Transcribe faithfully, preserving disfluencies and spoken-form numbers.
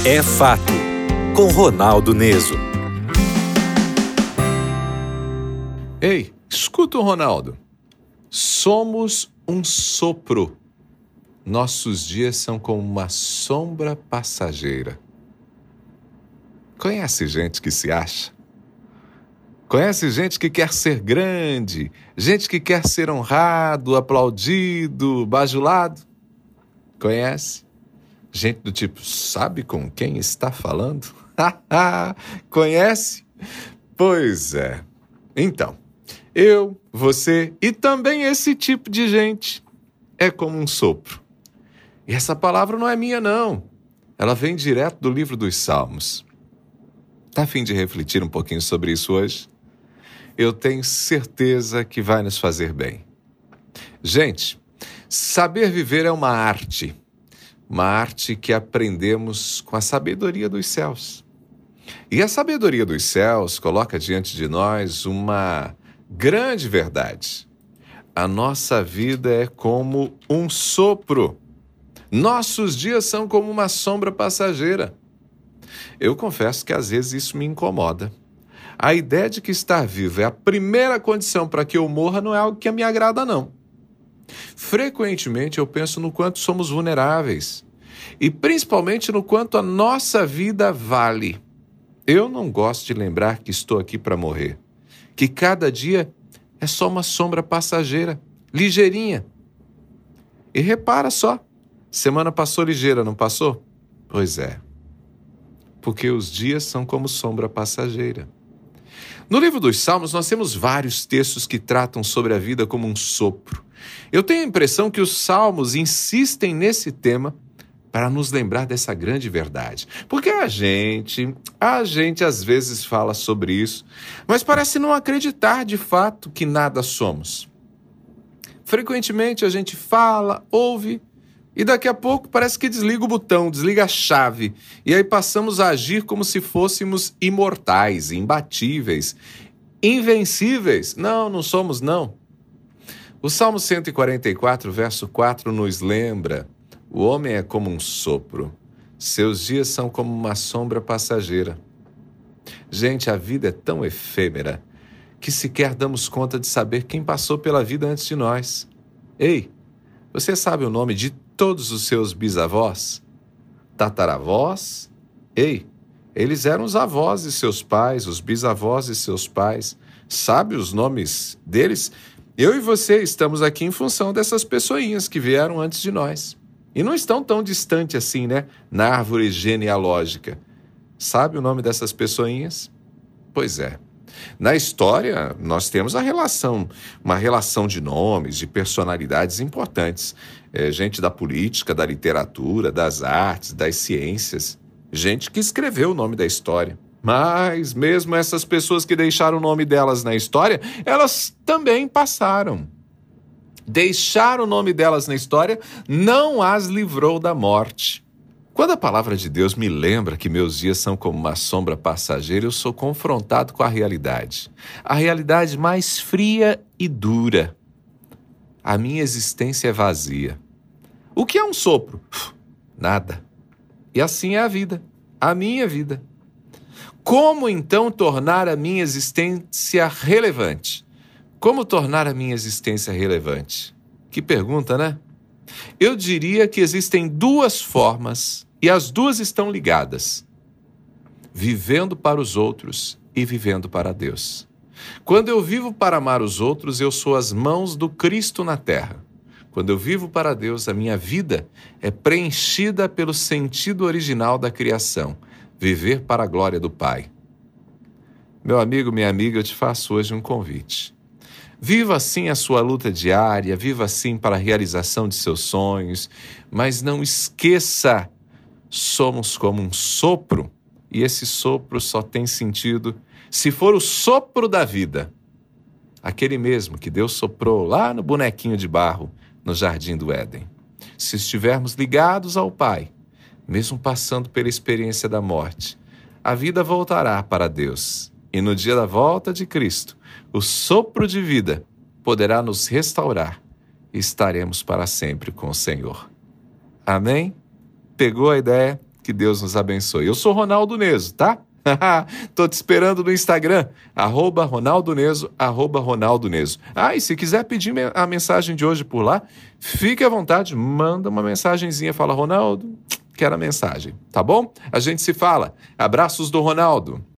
É Fato, com Ronaldo Neso. Ei, escuta o Ronaldo. Somos um sopro. Nossos dias são como uma sombra passageira. Conhece gente que se acha? Conhece gente que quer ser grande, gente que quer ser honrado, aplaudido, bajulado? Conhece? Gente do tipo, sabe com quem está falando? Conhece? Pois é. Então, eu, você e também esse tipo de gente é como um sopro. E essa palavra não é minha, não. Ela vem direto do livro dos Salmos. Tá a fim de refletir um pouquinho sobre isso hoje? Eu tenho certeza que vai nos fazer bem. Gente, saber viver é uma arte. Uma arte que aprendemos com a sabedoria dos céus. E a sabedoria dos céus coloca diante de nós uma grande verdade. A nossa vida é como um sopro. Nossos dias são como uma sombra passageira. Eu confesso que às vezes isso me incomoda. A ideia de que estar vivo é a primeira condição para que eu morra não é algo que me agrada, não. Frequentemente eu penso no quanto somos vulneráveis e principalmente no quanto a nossa vida vale. Eu não gosto de lembrar que estou aqui para morrer, que cada dia é só uma sombra passageira, ligeirinha. E repara só, semana passou ligeira, não passou? Pois é, porque os dias são como sombra passageira. No livro dos Salmos, nós temos vários textos que tratam sobre a vida como um sopro. Eu tenho a impressão que os Salmos insistem nesse tema para nos lembrar dessa grande verdade. Porque a gente, a gente às vezes fala sobre isso, mas parece não acreditar de fato que nada somos. Frequentemente a gente fala, ouve, e daqui a pouco parece que desliga o botão, desliga a chave. E aí passamos a agir como se fôssemos imortais, imbatíveis, invencíveis. Não, não somos, não. O Salmo cento e quarenta e quatro, verso quatro, nos lembra: o homem é como um sopro, seus dias são como uma sombra passageira. Gente, a vida é tão efêmera que sequer damos conta de saber quem passou pela vida antes de nós. Ei, você sabe o nome de todos os seus bisavós? Tataravós? Ei, eles eram os avós de seus pais, os bisavós de seus pais. Sabe os nomes deles? Eu e você estamos aqui em função dessas pessoinhas que vieram antes de nós. E não estão tão distantes assim, né? Na árvore genealógica. Sabe o nome dessas pessoinhas? Pois é. Na história, nós temos a relação, uma relação de nomes, de personalidades importantes. É, gente da política, da literatura, das artes, das ciências. Gente que escreveu o nome da história. Mas mesmo essas pessoas que deixaram o nome delas na história, elas também passaram. Deixar o nome delas na história não as livrou da morte. Quando a palavra de Deus me lembra que meus dias são como uma sombra passageira, eu sou confrontado com a realidade. A realidade mais fria e dura. A minha existência é vazia. O que é um sopro? Nada. E assim é a vida. A minha vida. Como então tornar a minha existência relevante? Como tornar a minha existência relevante? Que pergunta, né? Eu diria que existem duas formas e as duas estão ligadas. Vivendo para os outros e vivendo para Deus. Quando eu vivo para amar os outros, eu sou as mãos do Cristo na terra. Quando eu vivo para Deus, a minha vida é preenchida pelo sentido original da criação. Viver para a glória do Pai. Meu amigo, minha amiga, eu te faço hoje um convite. Viva assim a sua luta diária, viva assim para a realização de seus sonhos, mas não esqueça, somos como um sopro, e esse sopro só tem sentido se for o sopro da vida. Aquele mesmo que Deus soprou lá no bonequinho de barro, no jardim do Éden. Se estivermos ligados ao Pai, mesmo passando pela experiência da morte, a vida voltará para Deus. E no dia da volta de Cristo, o sopro de vida poderá nos restaurar e estaremos para sempre com o Senhor. Amém? Pegou a ideia? Que Deus nos abençoe. Eu sou Ronaldo Neso, tá? Tô te esperando no Instagram, arroba Ronaldo Neso, arroba Ronaldo Neso. Ah, e se quiser pedir a mensagem de hoje por lá, fique à vontade, manda uma mensagenzinha, fala, Ronaldo, quero a mensagem, tá bom? A gente se fala. Abraços do Ronaldo.